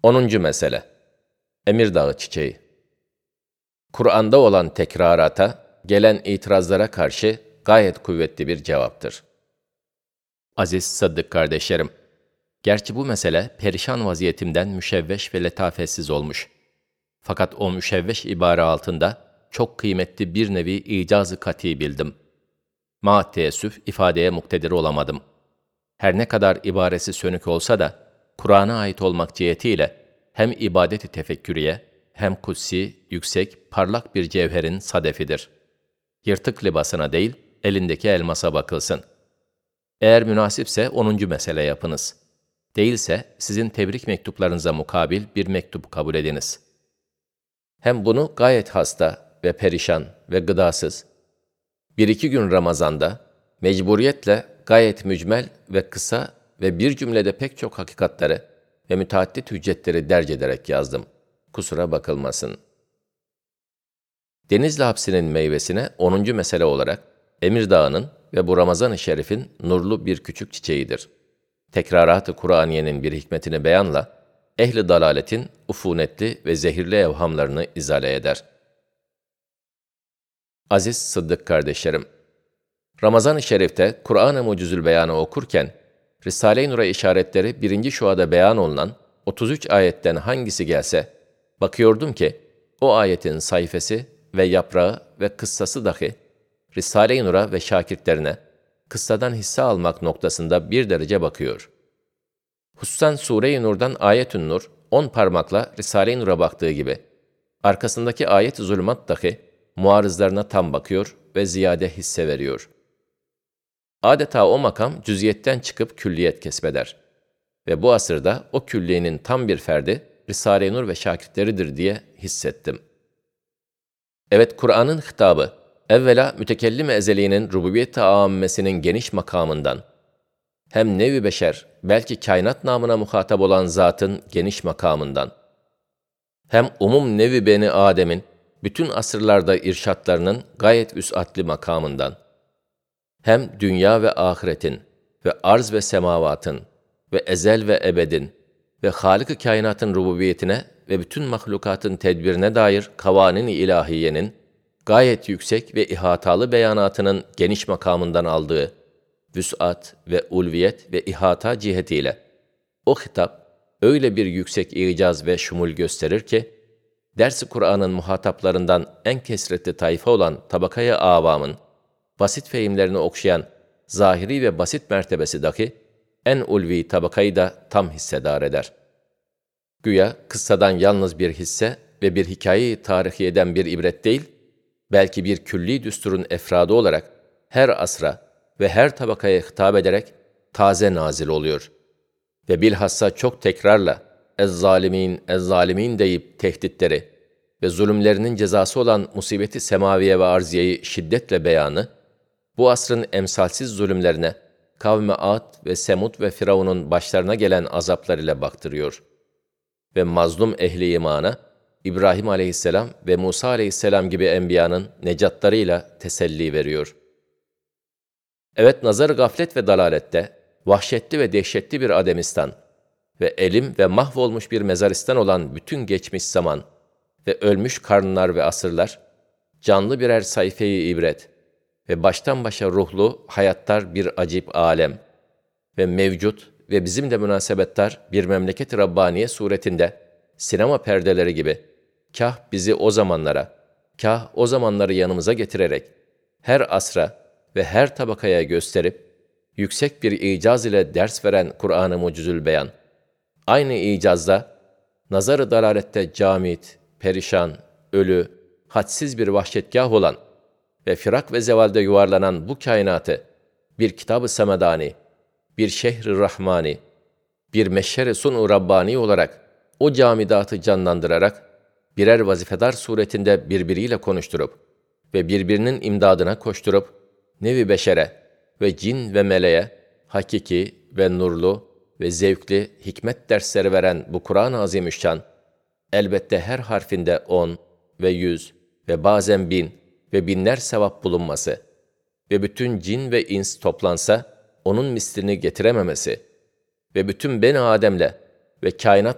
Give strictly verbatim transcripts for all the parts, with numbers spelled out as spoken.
Onuncu mesele. Emirdağ çiçeği. Kur'an'da olan tekrarata, gelen itirazlara karşı gayet kuvvetli bir cevaptır. Aziz Sadık kardeşlerim, gerçi bu mesele perişan vaziyetimden müşevveş ve letafetsiz olmuş. Fakat o müşevveş ibare altında çok kıymetli bir nevi icaz-ı kati bildim. Ma teessüf ifadeye muktedir olamadım. Her ne kadar ibaresi sönük olsa da, Kur'an'a ait olmak cihetiyle hem ibadet-i tefekkürüye, hem kutsi, yüksek, parlak bir cevherin sadefidir. Yırtık libasına değil, elindeki elmasa bakılsın. Eğer münasipse onuncu mesele yapınız. Değilse sizin tebrik mektuplarınıza mukabil bir mektup kabul ediniz. Hem bunu gayet hasta ve perişan ve gıdasız, bir iki gün Ramazan'da mecburiyetle gayet mücmel ve kısa ve bir cümlede pek çok hakikatleri ve müteaddit hüccetleri derc ederek yazdım. Kusura bakılmasın. Denizli hapsinin meyvesine onuncu mesele olarak Emirdağ'ın ve bu Ramazan-ı Şerif'in nurlu bir küçük çiçeğidir. Tekrarat-ı Kur'aniyenin bir hikmetini beyanla, ehli dalaletin ufunetli ve zehirli evhamlarını izale eder. Aziz Sıddık kardeşlerim, Ramazan-ı Şerif'te Kur'an-ı Mucizül Beyan'ı okurken, Risale-i Nur'a işaretleri birinci şuada beyan olunan otuz üç ayetten hangisi gelse, bakıyordum ki, o ayetin sayfası ve yaprağı ve kıssası dahi, Risale-i Nur'a ve şakirtlerine, kıssadan hisse almak noktasında bir derece bakıyor. Hususan Sure-i Nur'dan Ayet-ün Nur, on parmakla Risale-i Nur'a baktığı gibi, arkasındaki ayet-i zulümat dahi, muarızlarına tam bakıyor ve ziyade hisse veriyor. Adeta o makam cüziyetten çıkıp külliyet kesbeder. Ve bu asırda o külliyenin tam bir ferdi, Risale-i Nur ve şakitleridir diye hissettim. Evet, Kur'an'ın hitabı, evvela mütekellim-i ezeliğinin rububiyet-i âmmesinin geniş makamından, hem nev-i beşer, belki kainat namına muhatap olan zatın geniş makamından, hem umum nev-i beni Adem'in, bütün asırlarda irşatlarının gayet üs'atli makamından, hem dünya ve ahiretin ve arz ve semavatın ve ezel ve ebedin ve Hâlik-i kainatın rububiyetine ve bütün mahlukatın tedbirine dair kavanin-i ilahiyenin gayet yüksek ve ihatalı beyanatının geniş makamından aldığı vüs'at ve ulviyet ve ihata cihetiyle o hitap öyle bir yüksek icaz ve şumul gösterir ki, ders-i Kur'an'ın muhataplarından en kesretli tayfa olan tabakaya avamın basit fehimlerini okşayan zahiri ve basit mertebesi dahi en ulvi tabakayı da tam hissedar eder. Güya kıssadan yalnız bir hisse ve bir hikaye-i tarihiyeden bir ibret değil, belki bir külli düsturun efradı olarak her asra ve her tabakaya hitap ederek taze nazil oluyor. Ve bilhassa çok tekrarla ez-zalimin, ez-zalimin deyip tehditleri ve zulümlerinin cezası olan musibeti semaviye ve arziyeyi şiddetle beyanı, bu asrın emsalsiz zulümlerine, kavmi Ad ve Semud ve Firavun'un başlarına gelen azaplar ile baktırıyor. Ve mazlum ehli imana, İbrahim aleyhisselam ve Musa aleyhisselam gibi enbiyanın necatlarıyla teselli veriyor. Evet, nazar gaflet ve dalalette, vahşetli ve dehşetli bir Ademistan ve elim ve mahvolmuş bir mezaristan olan bütün geçmiş zaman ve ölmüş karnlar ve asırlar, canlı birer sayfe-i ibret ve baştan başa ruhlu hayatlar bir acip alem ve mevcut ve bizim de münasebetler bir memleket-i Rabbaniye suretinde sinema perdeleri gibi kah bizi o zamanlara, kah o zamanları yanımıza getirerek her asra ve her tabakaya gösterip yüksek bir icaz ile ders veren Kur'an-ı Mucizül Beyan, aynı icazda nazar-ı dalalette camit, perişan, ölü, hadsiz bir vahşetgâh olan ve firak ve zevalde yuvarlanan bu kainatı bir kitab-ı semedani, bir şehr-i rahmani, bir meşher-i sun-u Rabbani olarak o camidatı canlandırarak birer vazifedar suretinde birbiriyle konuşturup ve birbirinin imdadına koşturup nevi beşere ve cin ve meleğe hakiki ve nurlu ve zevkli hikmet dersleri veren bu Kur'an-ı Azimüşşan, elbette her harfinde on ve yüz ve bazen bin ve binler sevap bulunması ve bütün cin ve ins toplansa onun mislini getirememesi ve bütün Beni Adem'le ve kainatla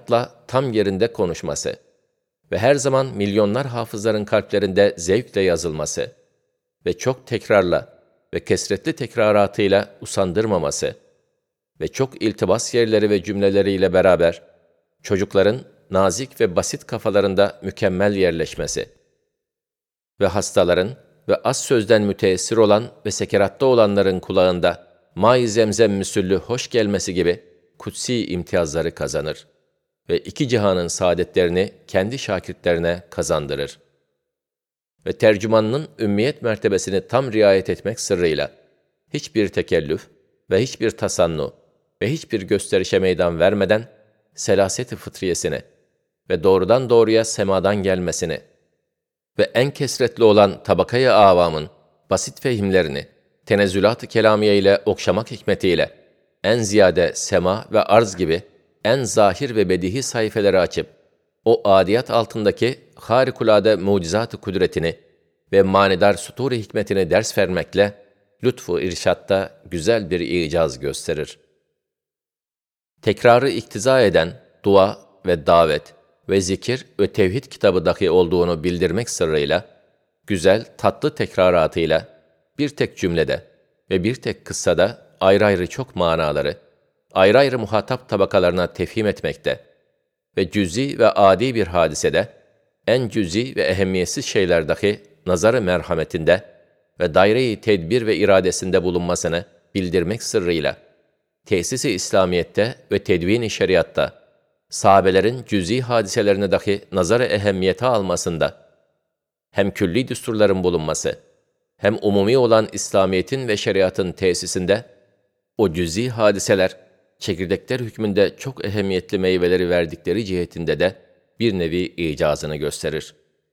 tam yerinde konuşması ve her zaman milyonlar hafızların kalplerinde zevkle yazılması ve çok tekrarla ve kesretli tekraratıyla usandırmaması ve çok iltibas yerleri ve cümleleriyle beraber çocukların nazik ve basit kafalarında mükemmel yerleşmesi ve hastaların ve az sözden müteessir olan ve sekeratta olanların kulağında May Zemzem müsüllü hoş gelmesi gibi kutsi imtiyazları kazanır ve iki cihanın saadetlerini kendi şakirtlerine kazandırır. Ve tercümanının ümmiyet mertebesini tam riayet etmek sırrıyla hiçbir tekellüf ve hiçbir tasannu ve hiçbir gösterişe meydan vermeden selaset-i fıtriyesini ve doğrudan doğruya semadan gelmesini ve en kesretli olan tabakayı avamın basit fehimlerini tenezzülat-ı kelamiye ile okşamak hikmetiyle en ziyade sema ve arz gibi en zahir ve bedihi sayfeleri açıp o adiyat altındaki harikulade mucizat-ı kudretini ve manidar sutur-i hikmetini ders vermekle lütfu irşatta güzel bir icaz gösterir. Tekrarı iktiza eden dua ve davet ve zikir ve tevhid kitabı dahi olduğunu bildirmek sırrıyla, güzel, tatlı tekraratıyla, bir tek cümlede ve bir tek kıssada ayrı ayrı çok manaları, ayrı ayrı muhatap tabakalarına tefhim etmekte ve cüz'i ve adi bir hadisede, en cüz'i ve ehemmiyetsiz şeyler dahi nazar-ı merhametinde ve daire-i tedbir ve iradesinde bulunmasını bildirmek sırrıyla, tesis-i İslamiyet'te ve tedvin-i şeriatta, sahabelerin cüz'i hadiselerini dahi nazar-ı ehemmiyete almasında, hem külli düsturların bulunması, hem umumi olan İslamiyet'in ve şeriatın tesisinde, o cüz'i hadiseler, çekirdekler hükmünde çok ehemmiyetli meyveleri verdikleri cihetinde de bir nevi icazını gösterir.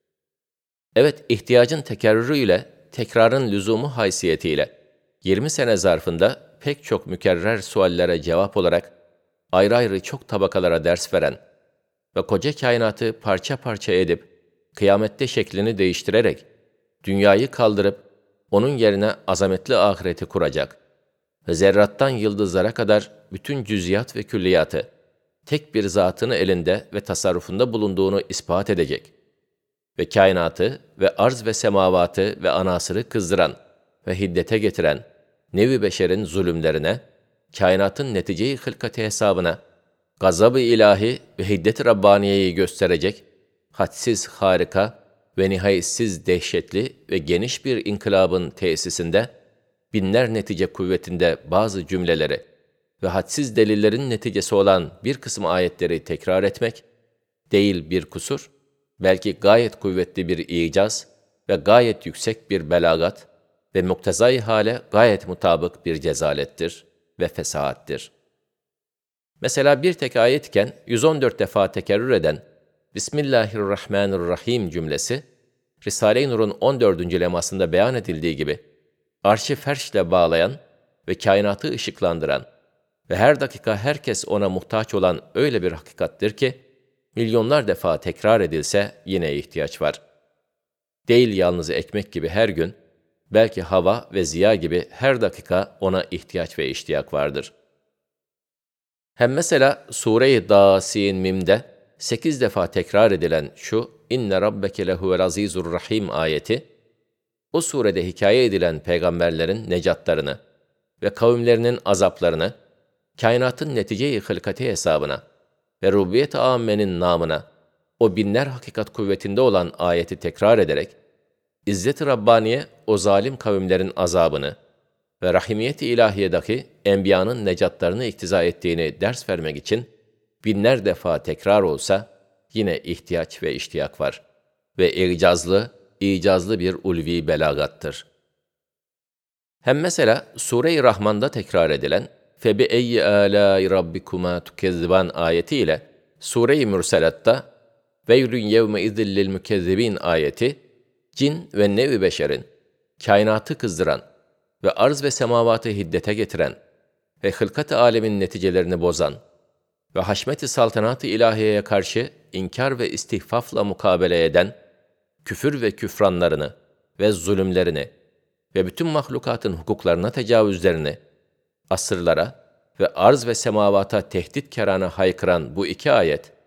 Evet, ihtiyacın tekerrürüyle, tekrarın lüzumu haysiyetiyle, yirmi sene zarfında pek çok mükerrer suallere cevap olarak, ayrı ayrı çok tabakalara ders veren ve koca kainatı parça parça edip, kıyamette şeklini değiştirerek, dünyayı kaldırıp, onun yerine azametli ahireti kuracak ve zerrattan yıldızlara kadar bütün cüz'iyat ve külliyatı, tek bir zatını elinde ve tasarrufunda bulunduğunu ispat edecek ve kainatı ve arz ve semavatı ve anasırı kızdıran ve hiddete getiren nevi beşerin zulümlerine, kainatın netice-i hılkati hesabına, gazab-ı ilahi ve hiddet-i Rabbaniye'yi gösterecek, hadsiz harika ve nihayetsiz dehşetli ve geniş bir inkılabın tesisinde, binler netice kuvvetinde bazı cümleleri ve hadsiz delillerin neticesi olan bir kısım ayetleri tekrar etmek, değil bir kusur, belki gayet kuvvetli bir icaz ve gayet yüksek bir belagat ve muktezai hale gayet mutabık bir cezalettir ve fesahattir. Mesela bir tek ayetken yüz on dört defa tekerrür eden Bismillahirrahmanirrahim cümlesi, Risale-i Nur'un on dördüncü lemasında beyan edildiği gibi, arş-ı ferşle bağlayan ve kainatı ışıklandıran ve her dakika herkes ona muhtaç olan öyle bir hakikattir ki, milyonlar defa tekrar edilse yine ihtiyaç var. Değil yalnız ekmek gibi her gün, belki hava ve ziya gibi her dakika ona ihtiyaç ve iştiyak vardır. Hem mesela Sure-i Dâsin Mim'de sekiz defa tekrar edilen şu İnne rabbeke lehuvel azizur rahim ayeti, o surede hikaye edilen peygamberlerin necatlarını ve kavimlerinin azaplarını, kainatın netice-i hılkati hesabına ve rububiyet-i âmmenin namına, o binler hakikat kuvvetinde olan ayeti tekrar ederek, İzzet-i Rabbaniye o zalim kavimlerin azabını ve rahimiyet-i ilahiyedeki enbiyanın necatlarını iktiza ettiğini ders vermek için binler defa tekrar olsa yine ihtiyaç ve iştiyak var ve icazlı, icazlı bir ulvi belagattır. Hem mesela Sure-i Rahman'da tekrar edilen فَبِأَيِّ آلَاءِ رَبِّكُمَا تُكَذِّبَانِ ayeti ile Sure-i Mürselat'ta وَيْلٌ يَوْمَئِذٍ لِلْمُكَذِّبِينَ ayeti, cin ve nev-i beşerin, kainatı kızdıran ve arz ve semavatı hiddete getiren ve hılkat-ı alemin neticelerini bozan ve haşmet-i saltanat-ı ilahiyeye karşı inkar ve istihfafla mukabele eden, küfür ve küfranlarını ve zulümlerini ve bütün mahlukatın hukuklarına tecavüzlerini, asırlara ve arz ve semavata tehdit kerana haykıran bu iki ayet,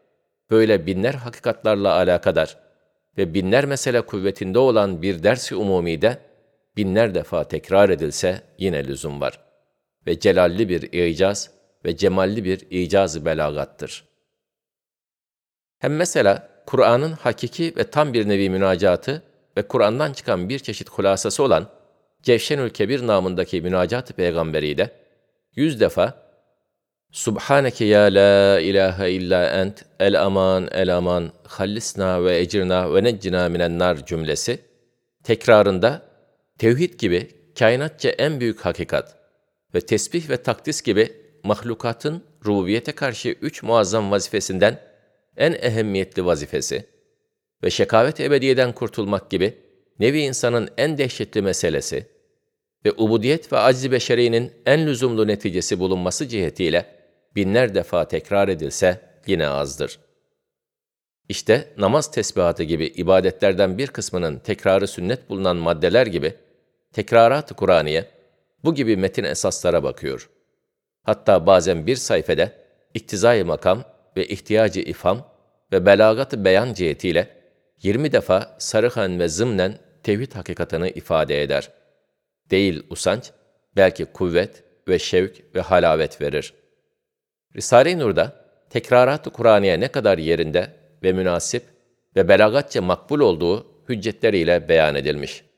böyle binler hakikatlarla alakadar ve binler mesele kuvvetinde olan bir ders-i umumide binler defa tekrar edilse yine lüzum var. Ve celalli bir icaz ve cemalli bir icaz-ı belagattır. Hem mesela Kur'an'ın hakiki ve tam bir nevi münacatı ve Kur'an'dan çıkan bir çeşit hulasası olan Cevşenül Kebir namındaki münacat-ı peygamberi de yüz defa Subhaneke ya la ilahe illa ent, el aman el aman, hallisna ve ecirna ve neccina minen nar cümlesi tekrarında tevhid gibi kainatça en büyük hakikat ve tesbih ve takdis gibi mahlukatın rububiyete karşı üç muazzam vazifesinden en ehemmiyetli vazifesi ve şekavet ebediyeden kurtulmak gibi nevi insanın en dehşetli meselesi ve ubudiyet ve acz-i beşerinin en lüzumlu neticesi bulunması cihetiyle binler defa tekrar edilse yine azdır. İşte namaz tesbihatı gibi ibadetlerden bir kısmının tekrarı sünnet bulunan maddeler gibi tekrarat-ı Kur'aniye bu gibi metin esaslara bakıyor. Hatta bazen bir sayfede iktizai makam ve ihtiyacı ifham ve belagat-ı beyan cihetiyle yirmi defa sarıhan ve zımnen tevhid hakikatını ifade eder. Değil usanç, belki kuvvet ve şevk ve halavet verir. Risale-i Nur'da tekrarat-ı Kur'aniye ne kadar yerinde ve münasip ve belagatça makbul olduğu hüccetleriyle beyan edilmiş.